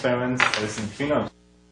experiments as neutrino.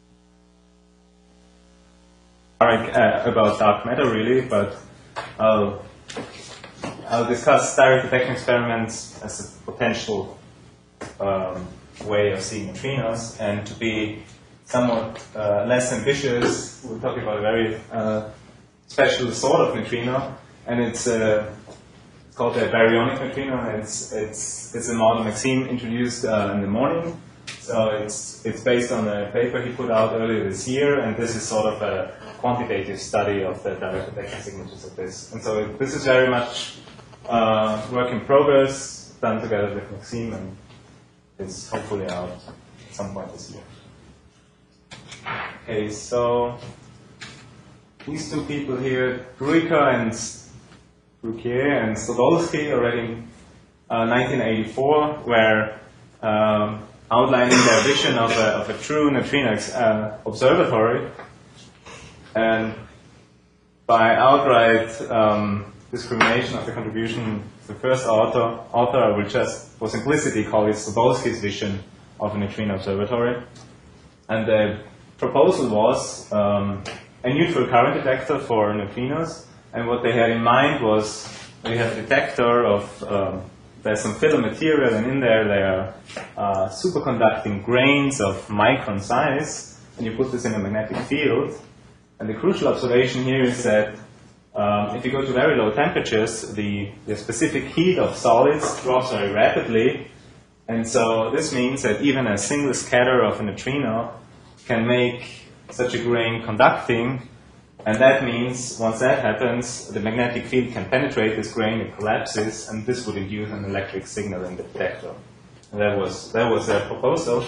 About dark matter really, but I'll discuss direct detection experiments as a potential way of seeing neutrinos, and to be somewhat less ambitious, we're talking about a very special sort of neutrino, and it's called a baryonic neutrino, and it's a model Maxime introduced in the morning. So it's based on a paper he put out earlier this year, and this is sort of a quantitative study of the direct detection signatures of this. And so this is very much work in progress, done together with Maxime, and it's hopefully out at some point this year. Okay, so these two people here, Gruica and Bruquier and Stodolsky, already in 1984, were outlining their vision of a true neutrino observatory. And by outright discrimination of the contribution of the first author, I will just, for simplicity, call it Stodolsky's vision of a neutrino observatory. And the proposal was a neutral current detector for neutrinos. And what they had in mind was we have a detector of there's some fiddle material, and in there are superconducting grains of micron size, and you put this in a magnetic field. And the crucial observation here is that if you go to very low temperatures, the specific heat of solids drops very rapidly, and so this means that even a single scatter of a neutrino can make such a grain conducting. And that means, once that happens, the magnetic field can penetrate this grain, it collapses, and this would induce an electric signal in the detector. And that was their proposal.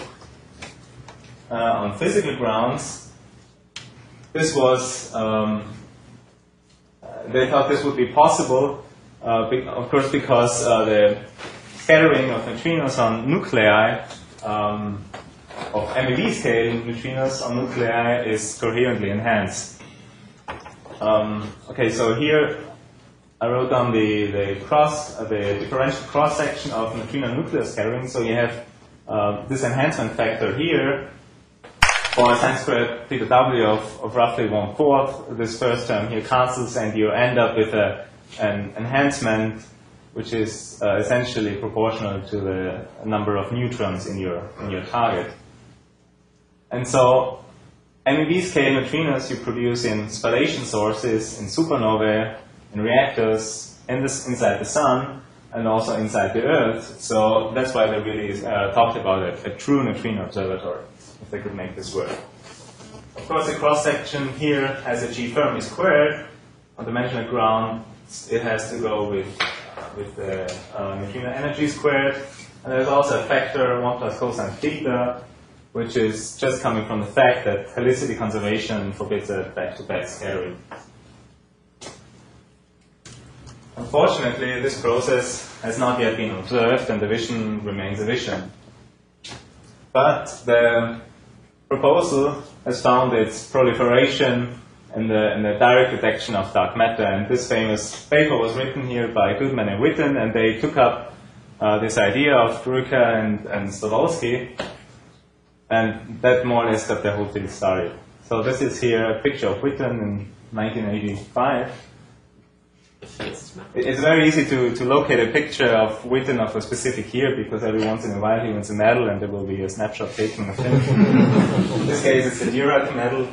On physical grounds, this was, they thought this would be possible, of course, because the scattering of neutrinos on nuclei, of MeV scale neutrinos on nuclei, is coherently enhanced. Okay, so here I wrote down the differential cross section of neutrino nuclear scattering. So you have this enhancement factor here for a sin squared theta w of roughly 1/4. This first term here cancels, and you end up with an enhancement which is essentially proportional to the number of neutrons in your target. And so MeV scale neutrinos you produce in spallation sources, in supernovae, in reactors, inside the sun, and also inside the Earth. So that's why they really talked about a true neutrino observatory, if they could make this work. Of course, the cross-section here has a G Fermi squared. On dimensional ground, it has to go with the neutrino energy squared. And there's also a factor 1 plus cosine theta, which is just coming from the fact that helicity conservation forbids a back-to-back scattering. Unfortunately, this process has not yet been observed, and the vision remains a vision. But the proposal has found its proliferation in the direct detection of dark matter, and this famous paper was written here by Goodman and Witten, and they took up this idea of Gruica and Stodolsky. And that more or less got the whole thing started. So this is here a picture of Witten in 1985. It's very easy to locate a picture of Witten of a specific year, because every once in a while he wins a medal and there will be a snapshot taken of him. In this case it's the Dirac medal.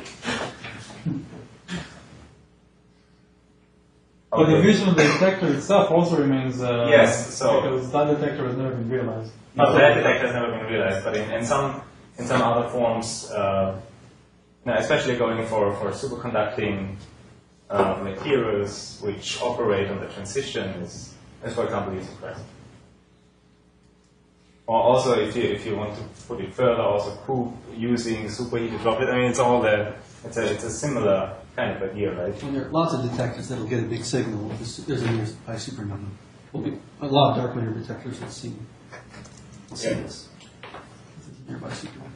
But the vision of the detector itself also remains yes, so because that detector has never been realized. No, that detector has never been realized, but in some other forms, especially going for superconducting materials which operate on the transition, is for example, using present. Or also, if you want to put it further, also Coop using superheated droplet. I mean, it's a similar kind of idea, right? Well, there are lots of detectors that will get a big signal. There's a nearby supernova. Will be a lot of dark matter detectors will see this. Nearby supernova.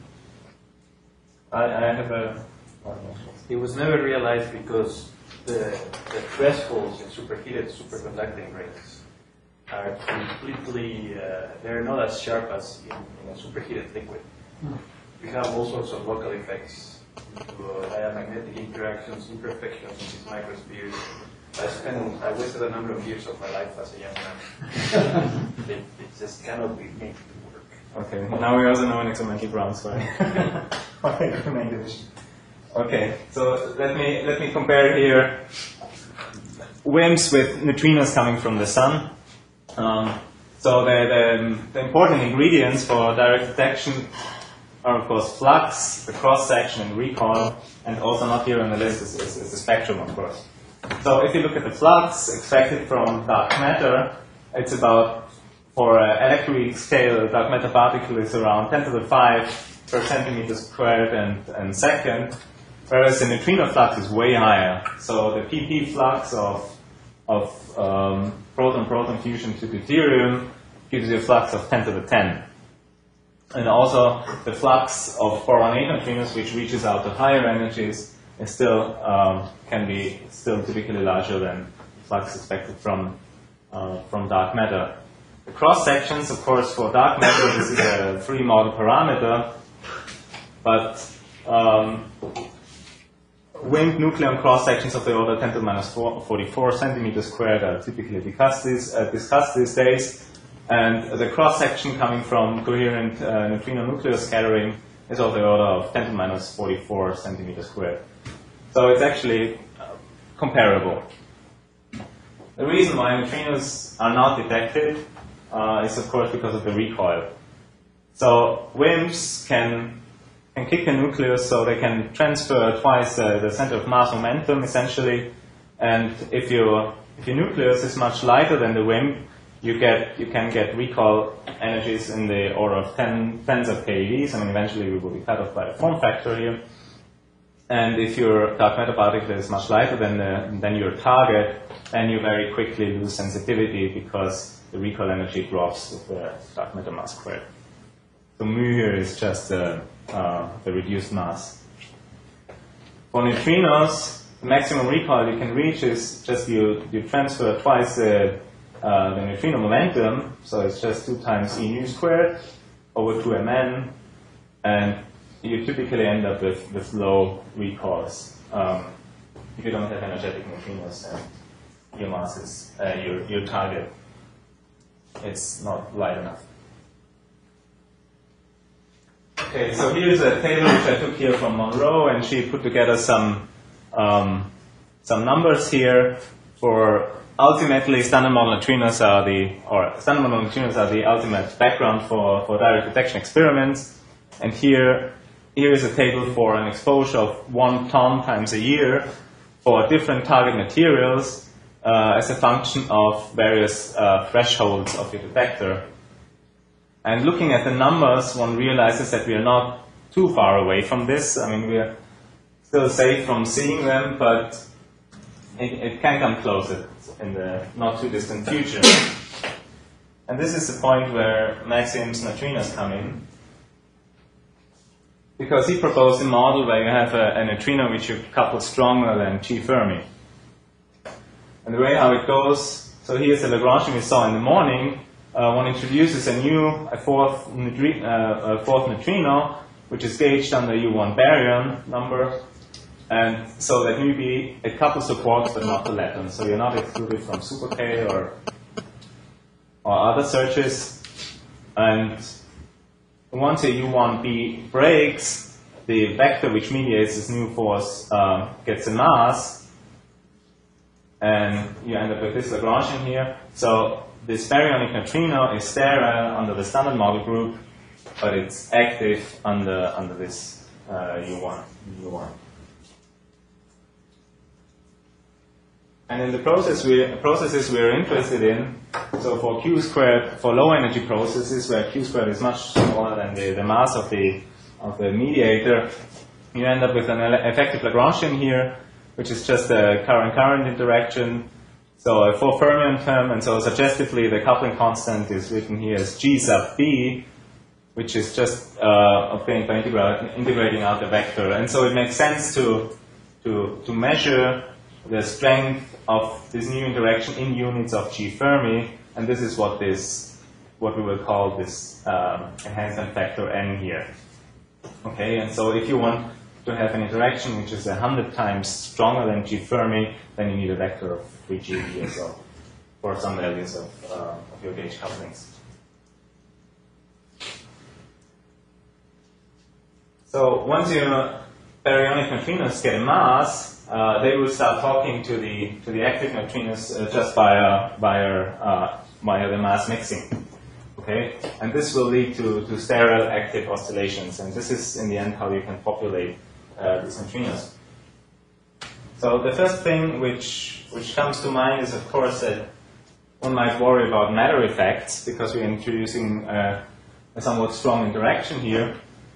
I have a. It was never realized because the thresholds in superheated superconducting rings are completely, they're not as sharp as in a superheated liquid. we have all sorts of local effects, diamagnetic interactions, imperfections in these microspheres. I wasted a number of years of my life as a young man. it just cannot be made to work. Okay, now we also know an experimental grounds for incremental division. Okay, so let me compare here WIMPs with neutrinos coming from the sun. So the important ingredients for direct detection are, of course, flux, the cross-section, and recoil, and also not here on the list is the spectrum, of course. So if you look at the flux expected from dark matter, it's about, for an electroweak scale, a dark matter particle is around 10 to the 5 per centimeter squared and second, whereas the neutrino flux is way higher. So the pp flux of proton-proton fusion to deuterium gives you a flux of 10 to the 10. And also the flux of 418 neutrinos, which reaches out to higher energies, is still can be still typically larger than flux expected from dark matter. The cross sections, of course, for dark matter, this is a free model parameter, but WIMP nucleon cross sections of the order 10 to the minus 44 centimeters squared are typically discussed these days. And the cross-section coming from coherent neutrino nuclear scattering is of the order of 10 to the minus 44 centimeters squared. So it's actually comparable. The reason why neutrinos are not detected is, of course, because of the recoil. So WIMPs can kick a nucleus so they can transfer twice the center of mass momentum, essentially. And if your nucleus is much lighter than the WIMP, you can get recoil energies in the order of tens of keVs. I mean, eventually we will be cut off by the form factor here. And if your dark matter particle is much lighter than your target, then you very quickly lose sensitivity because the recoil energy drops with the dark matter mass squared. So mu here is just the reduced mass. For neutrinos, the maximum recoil you can reach is just you transfer twice the neutrino momentum, so it's just 2 times E nu squared over 2mn, and you typically end up with low recoils if you don't have energetic neutrinos and your mass is your target. It's not light enough. Okay, so here's a table which I took here from Monroe, and she put together some numbers here for. Ultimately, standard model neutrinos are the ultimate background for direct detection experiments. And here is a table for an exposure of 1 ton times a year for different target materials as a function of various thresholds of your detector. And looking at the numbers, one realizes that we are not too far away from this. I mean, we are still safe from seeing them, but it can come closer in the not too distant future. And this is the point where Maxim's neutrinos come in, because he proposed a model where you have a neutrino which you couple stronger than G Fermi. And the way how it goes, so here's the Lagrangian we saw in the morning. One introduces a fourth neutrino, which is gauged under U1 baryon number. And so that maybe it couples the quarks but not the lepton. So you're not excluded from super K or other searches. And once a U1b breaks, the vector which mediates this new force gets a mass. And you end up with this Lagrangian here. So this baryonic neutrino is sterile under the standard model group, but it's active under this U1. And in the processes we're interested in, so for Q squared, for low energy processes where Q squared is much smaller than the mass of the mediator, you end up with an effective Lagrangian here, which is just a current-current interaction. So a 4 fermion term, and so suggestively the coupling constant is written here as G sub B, which is just obtained by integrating out the vector. And so it makes sense to measure the strength of this new interaction in units of G Fermi, and this is what we will call this enhancement factor N here. Okay, and so if you want to have an interaction which is 100 times stronger than G Fermi, then you need a vector of 3G here, so for some values of your gauge couplings. So once your baryonic neutrinos get a mass, they will start talking to the active neutrinos just via the mass mixing. Okay, and this will lead to sterile active oscillations, and this is in the end how you can populate these neutrinos. So the first thing which comes to mind is, of course, that one might worry about matter effects because we're introducing a somewhat strong interaction here.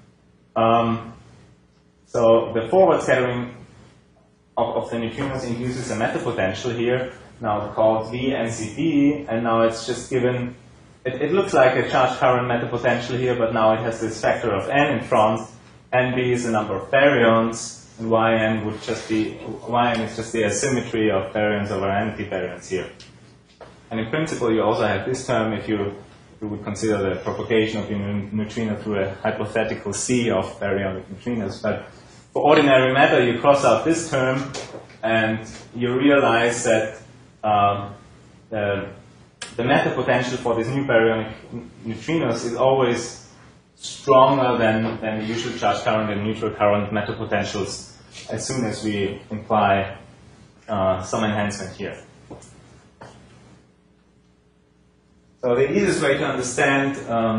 So the forward scattering of the neutrinos induces a matter potential here, now called VNCB, and now it's just given. It looks like a charged current matter potential here, but now it has this factor of n in front. Nb is the number of baryons, and Yn is just the asymmetry of baryons over antibaryons here. And in principle, you also have this term if you would consider the propagation of your neutrino through a hypothetical sea of baryonic neutrinos. But for ordinary matter, you cross out this term, and you realize that the matter potential for these new baryonic neutrinos is always stronger than the usual charge current and neutral current matter potentials as soon as we imply some enhancement here. So the easiest way to understand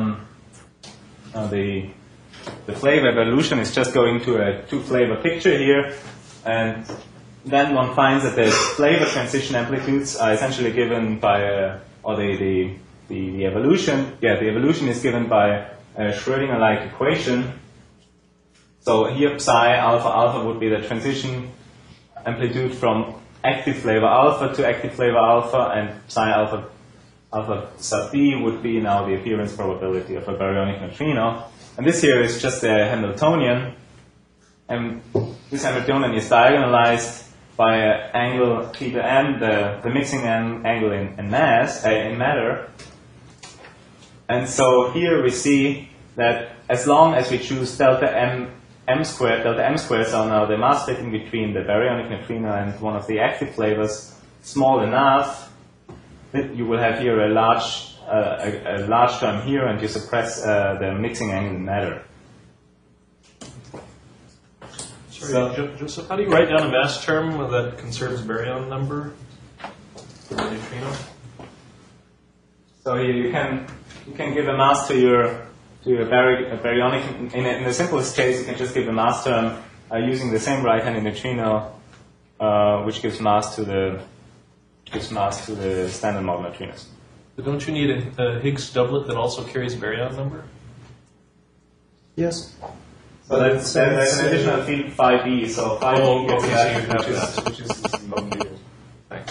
the flavor evolution is just going to a two-flavor picture here, and then one finds that the flavor transition amplitudes are essentially given by the evolution. Yeah, the evolution is given by a Schrödinger-like equation. So here psi alpha alpha would be the transition amplitude from active flavor alpha to active flavor alpha, and psi alpha alpha sub b would be now the appearance probability of a baryonic neutrino. And this here is just a Hamiltonian, and this Hamiltonian is diagonalized by an angle theta m, the mixing angle in mass, in matter. And so here we see that as long as we choose delta m squared, so now the mass splitting between the baryonic neutrino and one of the active flavors small enough, you will have here a large term here, and you suppress the mixing angle in matter. Sorry, Joseph, how do you write down a mass term that conserves baryon number for the neutrino? So you can give a mass to your baryonic. In the simplest case, you can just give a mass term using the same right-handed neutrino, which gives mass to the standard model neutrinos. But don't you need a Higgs doublet that also carries baryon number? Yes. So that's an additional field phi b. So phi b gets that, which is computed. Thanks.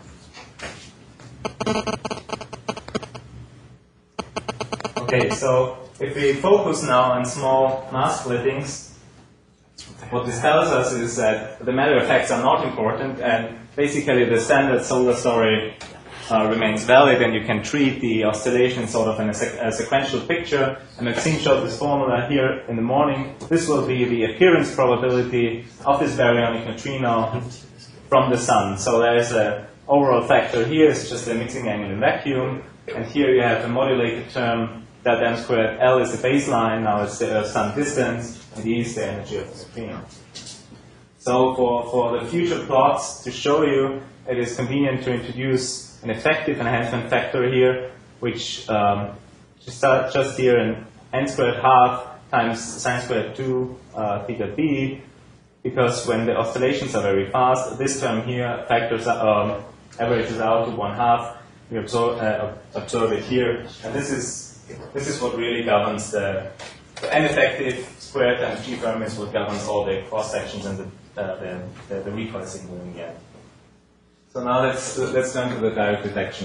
Okay, so if we focus now on small mass splittings, what this tells us is that the matter effects are not important, and basically the standard solar story remains valid, and you can treat the oscillation sort of in a sequential picture. And Maxime showed this formula here in the morning. This will be the appearance probability of this baryonic neutrino from the sun. So there is an overall factor here, it's just the mixing angle in vacuum, and here you have a modulated term, delta m squared. L is the baseline, now it's the sun distance, and E is the energy of the neutrino. So for the future plots to show you, it is convenient to introduce an effective enhancement factor here, which just here in n squared half times sine squared 2 theta b, because when the oscillations are very fast, this term here factors averages out to 1/2. We observe it here, and this is what really governs the n effective squared times G Fermi is what governs all the cross sections and the recoil signal in the end. So now let's turn to the direct detection.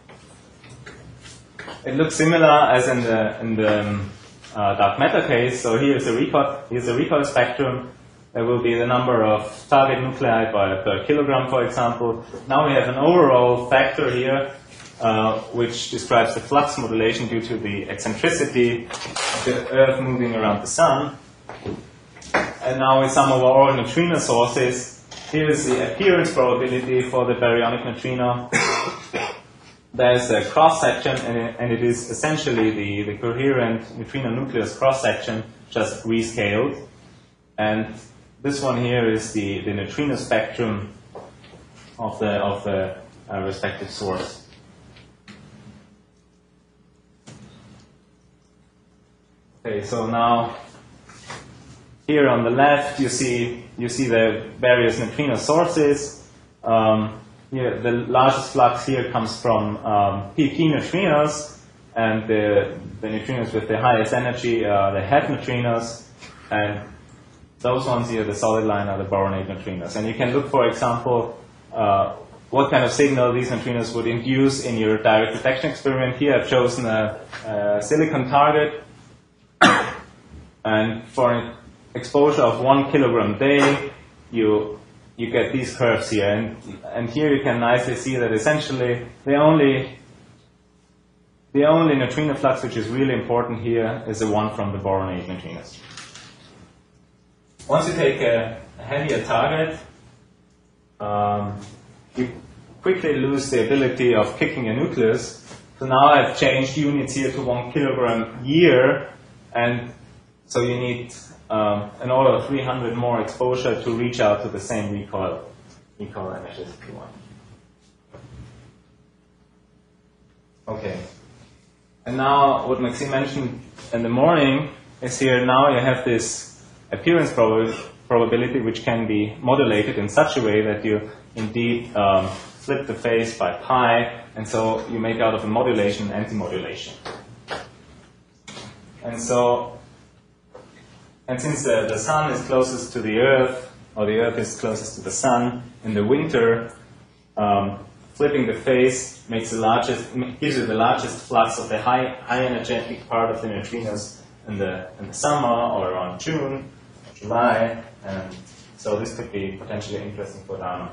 It looks similar as in the dark matter case. So here's a recoil spectrum. There will be the number of target nuclei per kilogram, for example. Now we have an overall factor here, which describes the flux modulation due to the eccentricity of the Earth moving around the sun. And now with some of our neutrino sources, here is the appearance probability for the baryonic neutrino. There's a cross-section, and it is essentially the coherent neutrino nucleus cross-section, just rescaled. And this one here is the neutrino spectrum of the respective source. Okay, so now here on the left you see the various neutrino sources. Here, the largest flux here comes from PP neutrinos, and the neutrinos with the highest energy are the HEV neutrinos, and those ones here, the solid line, are the boronate neutrinos. And you can look, for example, what kind of signal these neutrinos would induce in your direct detection experiment. Here I've chosen a silicon target, and for an exposure of 1 kilogram a day, you get these curves here, and here you can nicely see that essentially the only neutrino flux which is really important here is the one from the boronate neutrinos. Once you take a heavier target, you quickly lose the ability of kicking a nucleus. So now I've changed units here to 1 kilogram year, and so you need an order of 300 more exposure to reach out to the same recoil energies if you want. Okay. And now what Maxime mentioned in the morning is here now you have this appearance probability which can be modulated in such a way that you indeed flip the phase by pi, and so you make out of a modulation anti-modulation. And since the sun is closest to the earth, or the earth is closest to the sun, in the winter, flipping the phase gives you the largest flux of the high energetic part of the neutrinos in the summer or around June, July, and so this could be potentially interesting for DAMA.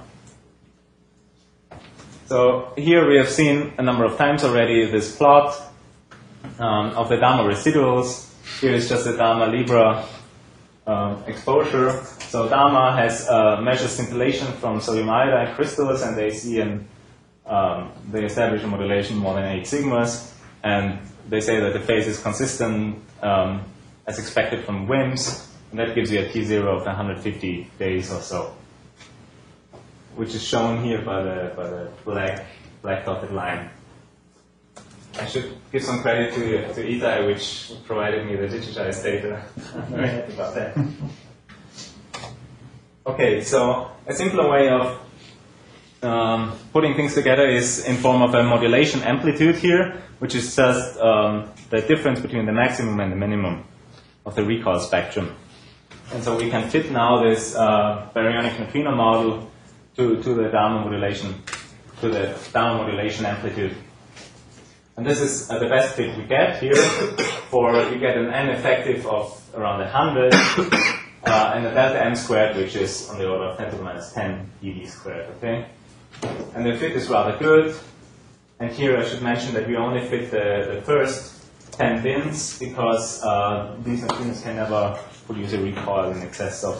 So here we have seen a number of times already this plot of the DAMA residuals. Here is just the DAMA Libra exposure. So DAMA has measured scintillation from sodium iodide crystals, and they see they establish a modulation more than 8 sigmas, and they say that the phase is consistent as expected from WIMS, and that gives you a T0 of 150 days or so, which is shown here by the black dotted line. I should give some credit to Itai, which provided me the digitized data. I'm very happy about that. Okay, so a simpler way of putting things together is in form of a modulation amplitude here, which is just the difference between the maximum and the minimum of the recoil spectrum. And so we can fit now this baryonic neutrino model to the DAMA modulation amplitude. And this is the best fit we get here. You get an N effective of around 100, and a delta M squared, which is on the order of 10 to the minus 10 eV squared, okay? And the fit is rather good. And here I should mention that we only fit the first 10 bins, because these neutrinos can never produce a recoil in excess of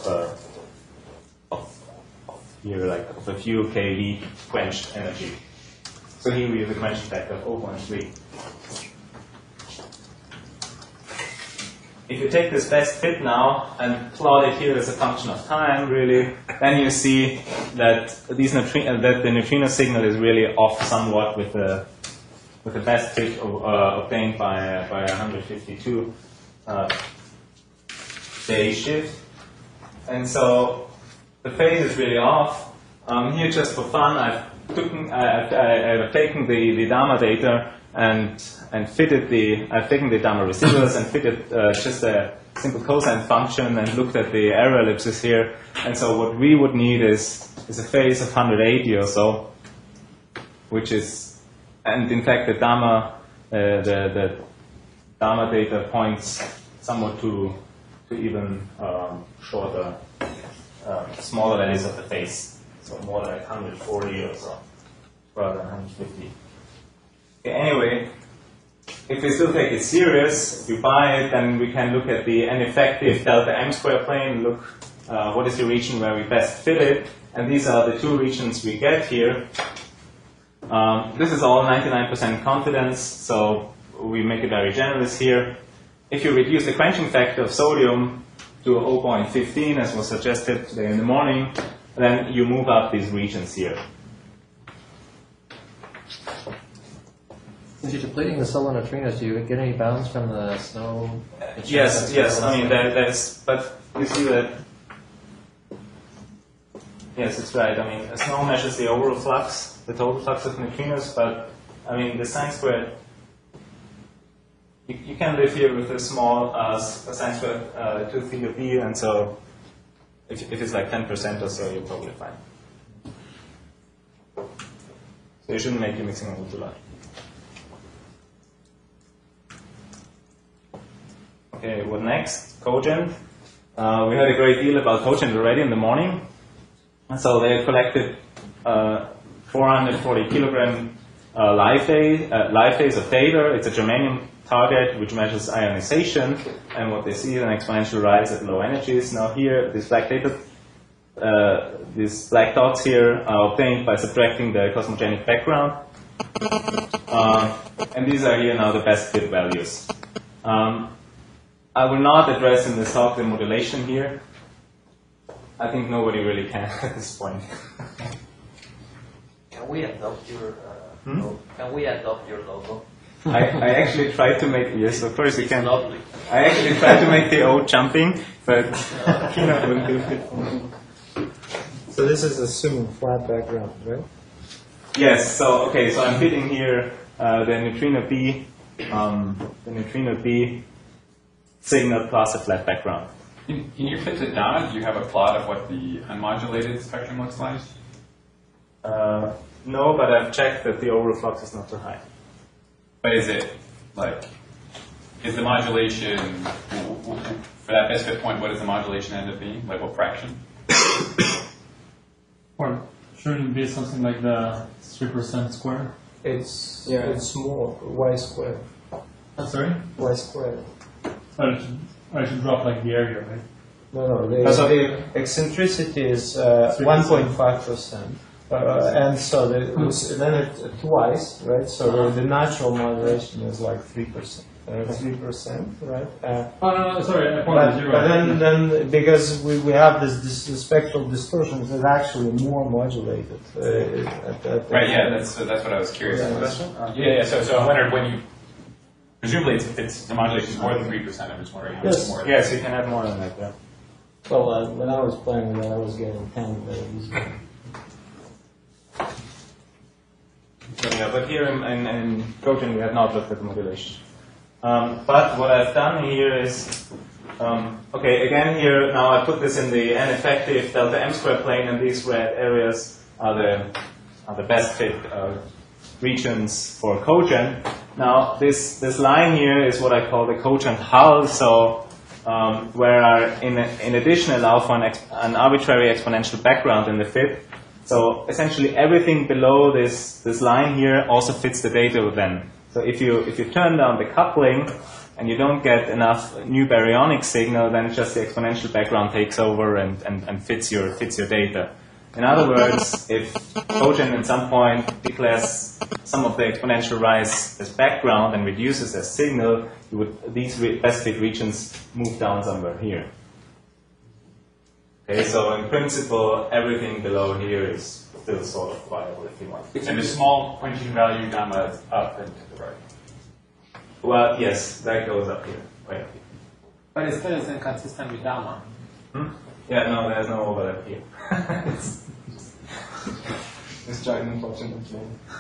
a few keV quenched energy. So here we have a quenching factor of 0.3. If you take this best fit now and plot it here as a function of time, really, then you see that that the neutrino signal is really off somewhat with the best fit obtained by 152 day shift, and so the phase is really off. Here, just for fun, I've taken the DAMA data and fitted I've taken the DAMA residuals and fitted just a simple cosine function and looked at the error ellipses here. And so what we would need is a phase of 180 or so, which is, and in fact the DAMA data points somewhat to even shorter, smaller values of the phase. So more like 140 or so, rather than 150. Okay, anyway, if we still take it serious, if you buy it, then we can look at the n-effective delta m square plane, look what is the region where we best fit it, and these are the two regions we get here. This is all 99% confidence, so we make it very generous here. If you reduce the quenching factor of sodium to 0.15, as was suggested today in the morning, then you move up these regions here. Since you're depleting the solar neutrinos, do you get any bounds from the snow? Yes, yes. I mean, there's, but you see that. Yes, it's right. I mean, snow measures the overall flux, the total flux of neutrinos, but I mean, the sine squared. You can live here with a small sine squared 2 theta b, and so if it's like 10% or so, you're probably fine. So you shouldn't make your mixing level too large. Okay, what next? Cogent. We heard a great deal about Cogent already in the morning. And so they collected 440 kilogram live days of data. It's a germanium target which measures ionization, and what they see is an exponential rise at low energies. Now here, these black dots here are obtained by subtracting the cosmogenic background. And these are here now the best fit values. I will not address in this talk the modulation here. I think nobody really can at this point. Can we adopt your logo? Can we adopt your logo? I actually tried to make, yes, of course you can. Lovely. I actually tried to make the O jumping, but Keynote wouldn't do it. So this is assuming flat background, right? Yes, so okay, so I'm fitting here the neutrino B signal plus a flat background. Can you fit it down? Do you have a plot of what the unmodulated spectrum looks like? No, but I've checked that the overall flux is not too high. But is it, like, is the modulation, for that best fit point, what does the modulation end up being? Like, what fraction? Or shouldn't it be something like the 3% square? It's more y squared. Sorry? Y squared. I should drop like the area, right? No, the eccentricity is 1.5%. And so then it twice, right? So the natural modulation is like 3%. 3%, right? No, sorry, I apologize. But then because we have this spectral distortions, it's actually more modulated. Right, yeah, that's what I was curious about. Yeah, so I wondered when you, presumably it's the modulation is more than 3%, I'm just wondering how much more. Yes, you can have more than that, yeah. Well, when I was playing with that, I was getting 10 very easily. So yeah, but here in Cogent we have not looked at the modulation. But what I've done here is, okay, again here, now I put this in the n-effective delta m square plane, and these red areas are the best fit regions for Cogent. Now this line here is what I call the Cogent hull, so where I, in addition, allow for an arbitrary exponential background in the fit. So essentially everything below this line here also fits the data then. So if you turn down the coupling and you don't get enough new baryonic signal, then just the exponential background takes over and fits your data. In other words, if Cogent at some point declares some of the exponential rise as background and reduces as signal, these best fit regions move down somewhere here. Okay, so in principle, everything below here is still sort of viable if you want. And the small quenching value gamma is up and to the right. Well, yes, that goes up here, way up here. But it still isn't consistent with gamma. Yeah, no, there's no overlap here. It's giant, unfortunately.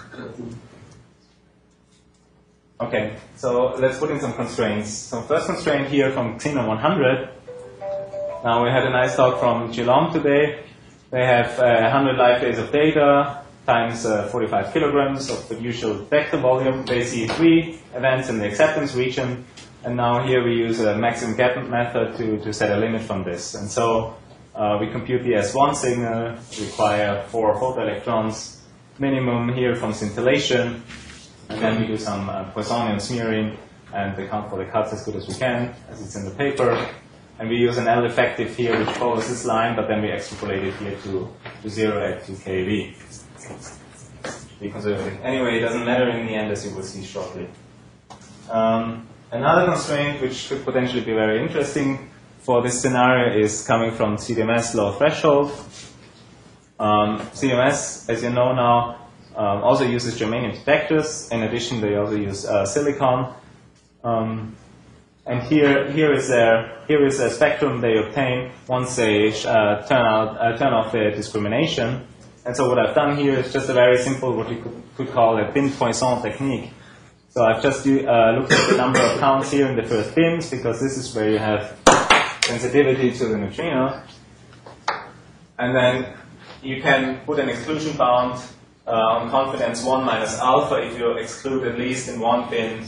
Okay, so let's put in some constraints. So first constraint here from Xenon 100. Now we had a nice talk from Geelong today. They have 100 live days of data times 45 kilograms of the usual vector volume. They see 3 events in the acceptance region. And now here we use a maximum gap method to set a limit from this. And so we compute the S1 signal, require 4 photoelectrons minimum here from scintillation. And then we do some Poissonian smearing and account for the cuts as good as we can, as it's in the paper. And we use an L effective here, which follows this line, but then we extrapolate it here to 0 at 2 keV. Be conservative. Anyway, it doesn't matter in the end, as you will see shortly. Another constraint, which could potentially be very interesting for this scenario, is coming from CDMS low threshold. CDMS, as you know now, also uses germanium detectors. In addition, they also use silicon. And here is a spectrum they obtain once they turn off their discrimination. And so what I've done here is just a very simple, what you could call a bin Poisson technique. So I've just looked at the number of counts here in the first bins, because this is where you have sensitivity to the neutrino. And then you can put an exclusion bound on confidence 1 minus alpha if you exclude at least in one bin.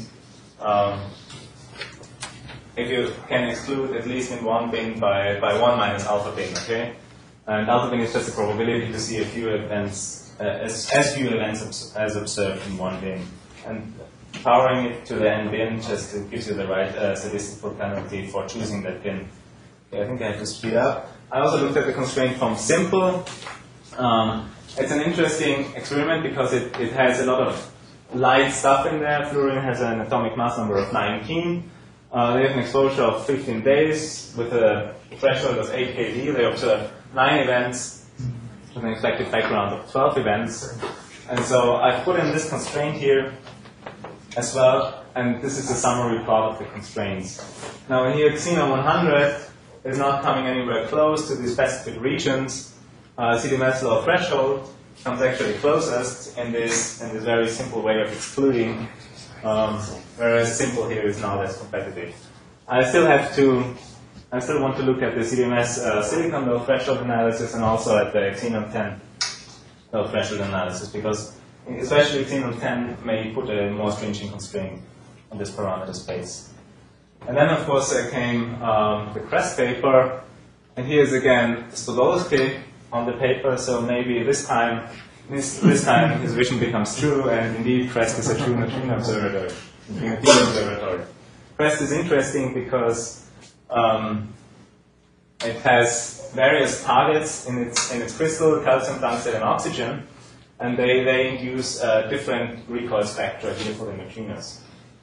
If you can exclude at least in one bin by 1 minus alpha bin, okay? And alpha bin is just a probability to see a few events, as few events as observed in one bin. And powering it to the n bin just gives you the right statistical penalty for choosing that bin. Okay, I think I have to speed up. I also looked at the constraint from simple. It's an interesting experiment because it has a lot of light stuff in there. Fluorine has an atomic mass number of 19. They have an exposure of 15 days with a threshold of 8 keV. They observe 9 events with an expected background of 12 events. And so I've put in this constraint here as well, and this is a summary plot of the constraints. Now here, Xenon 100 is not coming anywhere close to the specific regions. CDMS low threshold comes actually closest in this very simple way of excluding, whereas simple here is not as competitive. I still want to look at the CDMS silicon low threshold analysis and also at the Xenon 10 low threshold analysis, because especially Xenon 10 may put a more stringent constraint on this parameter space. And then, of course, there came the Kress paper, and here's again Stodolsky on the paper. So maybe this time his vision becomes true, and indeed Kress is a true neutrino observatory. Kress is interesting because it has various targets in its crystal: calcium, tungsten, and oxygen, and they induce different recoil spectra here for the neutrinos.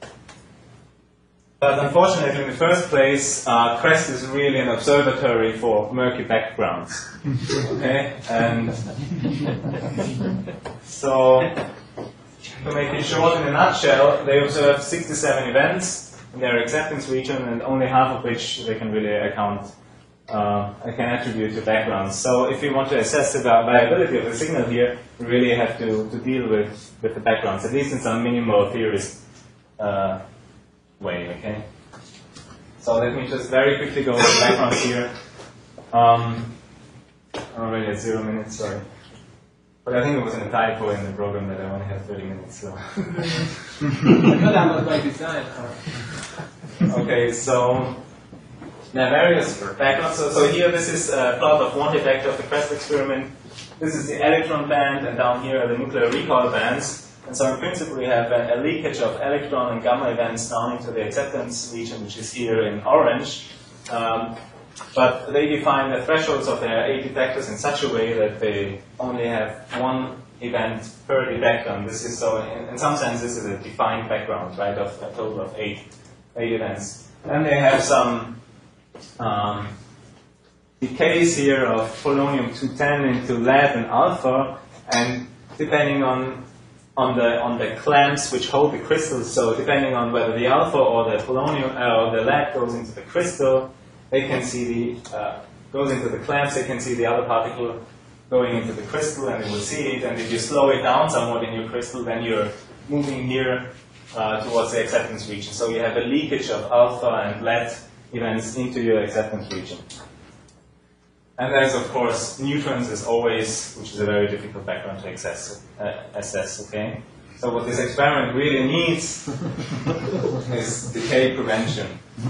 But unfortunately, in the first place, Kress is really an observatory for murky backgrounds. Okay, and so to make it short, in a nutshell, they observe 67 events in their acceptance region, and only half of which they can really can attribute to backgrounds. So if we want to assess the viability of the signal here, we really have to deal with the backgrounds, at least in some minimal theorist way, okay? So let me just very quickly go over the backgrounds here. I'm already at 0 minutes, sorry. But I think it was a typo in the program that I only had 30 minutes, so. That was by design. Okay, so there are various backgrounds. So here, this is a plot of one detector of the Kress experiment. This is the electron band, and down here are the nuclear recoil bands. And so in principle, we have a leakage of electron and gamma events down into the acceptance region, which is here in orange. But they define the thresholds of their 8 detectors in such a way that they only have one event per detector. And this is so, in some sense, this is a defined background, right, of a total of 8 events. Then they have some decays here of polonium-210 into lead and alpha, and depending on the clamps which hold the crystals, so depending on whether the alpha or the polonium or the lead goes into the crystal, they can see goes into the clamps, they can see the other particle going into the crystal, and they will see it. And if you slow it down somewhat in your crystal, then you're moving here towards the acceptance region. So you have a leakage of alpha and lead events into your acceptance region. And there's, of course, neutrons as always, which is a very difficult background to assess, okay? So what this experiment really needs is decay prevention.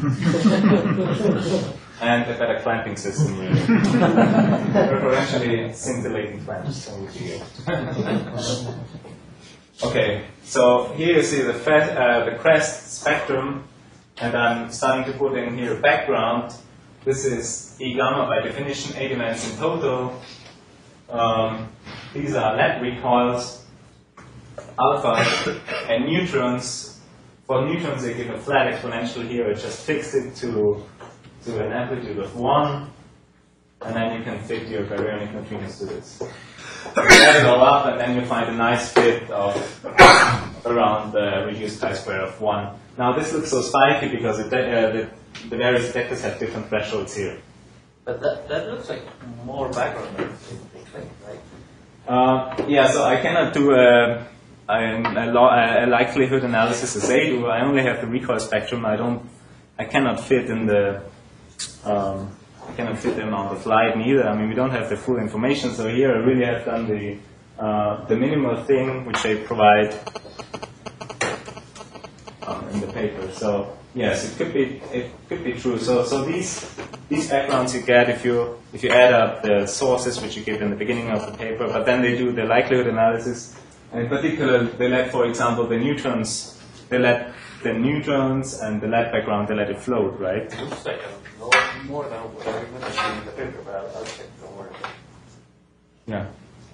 And a better clamping system, really. Preferentially scintillating clamps. So Okay, so here you see the crest spectrum, and I'm starting to put in here a background. This is E gamma by definition, 8 events in total. These are net recoils, alpha, and neutrons. For neutrons, they give a flat exponential here. I just fix it to an amplitude of 1, and then you can fit your baryonic neutrinos to this. You add it all up, and then you find a nice fit of around the reduced chi-square of 1. Now this looks so spiky because the various detectors have different thresholds here. But that looks like more background than it looks like, right? Yeah, so I cannot do a likelihood analysis as they do. I only have the recoil spectrum. I cannot fit in the I cannot fit them on the slide neither. I mean, we don't have the full information. So here I really have done the minimal thing which they provide in the paper. So yes, it could be true. So these backgrounds you get if you add up the sources which you give in the beginning of the paper, but then they do the likelihood analysis. And in particular, they let, for example, the neutrons. They let the neutrons and the lead background. They let it float, right? It looks like more than what I remember seeing in the paper, but I'll check. Don't worry. Yeah.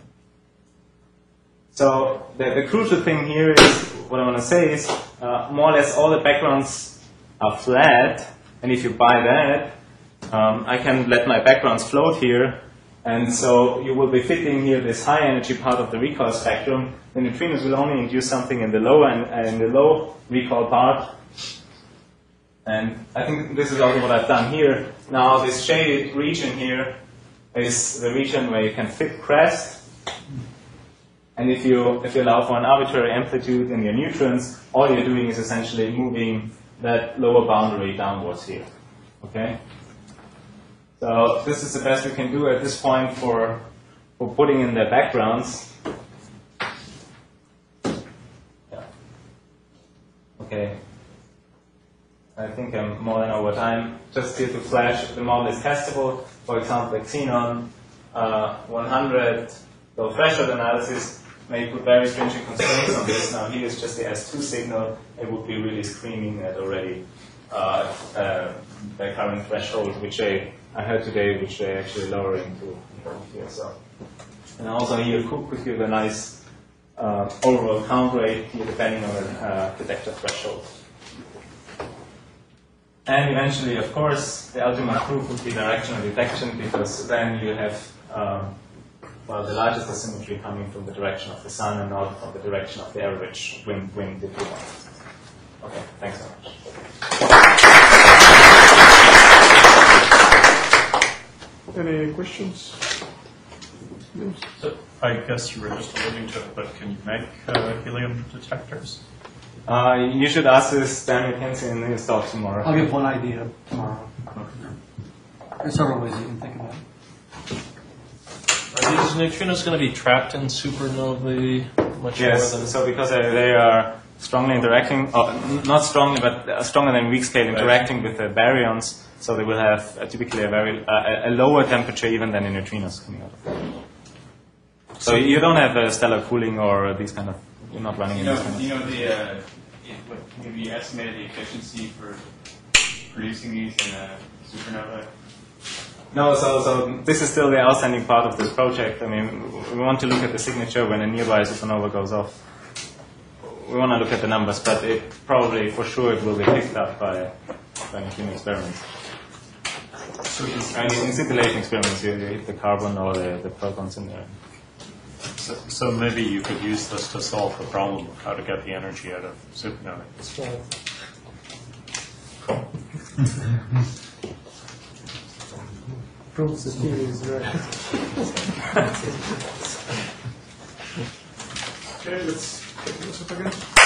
So the crucial thing here is, what I want to say is, more or less all the backgrounds are flat, and if you buy that, I can let my backgrounds float here, and so you will be fitting here this high energy part of the recoil spectrum. The neutrinos will only induce something in the low and in the low recoil part. And I think this is also what I've done here. Now this shaded region here is the region where you can fit crest. And if you allow for an arbitrary amplitude in your neutrons, all you're doing is essentially moving that lower boundary downwards here. Okay? So this is the best we can do at this point for putting in the backgrounds. Yeah. Okay. I think I'm more than over time. Just here to flash, the model is testable. For example, the Xenon 100 low threshold analysis may put very stringent constraints on this. Now here is just the S2 signal. It would be really screaming at already the current threshold, which I heard today, which they're actually lowering to here. So, and also here could give a nice overall count rate here, depending on the detector threshold. And eventually, of course, the ultimate proof would be directional detection, because then you have the largest asymmetry coming from the direction of the sun and not from the direction of the average wind difference. Okay, thanks so much. Any questions? So I guess you were just alluding to it, but can you make helium detectors? You should ask this Dan McKenzie in his talk tomorrow. I'll give one idea tomorrow. There's several ways you can think about it. Are these neutrinos going to be trapped in supernovae much more Yes, than... so because they are strongly interacting, not strongly, but stronger than weak scale interacting with the baryons, so they will have typically a lower temperature even than the neutrinos coming out of them. So you don't have stellar cooling or these kind of, you're not running into these kind of... Do you know what can be estimated the efficiency for producing these in a supernova? No, so this is still the outstanding part of this project. I mean, we want to look at the signature when a nearby supernova goes off. We want to look at the numbers, but it probably, for sure, it will be picked up by neutrino experiments. So in scintillation experiments, you hit the carbon or the protons in there. So maybe you could use this to solve the problem of how to get the energy out of supernovae. Proves the theory is right. Okay, let's take this up again.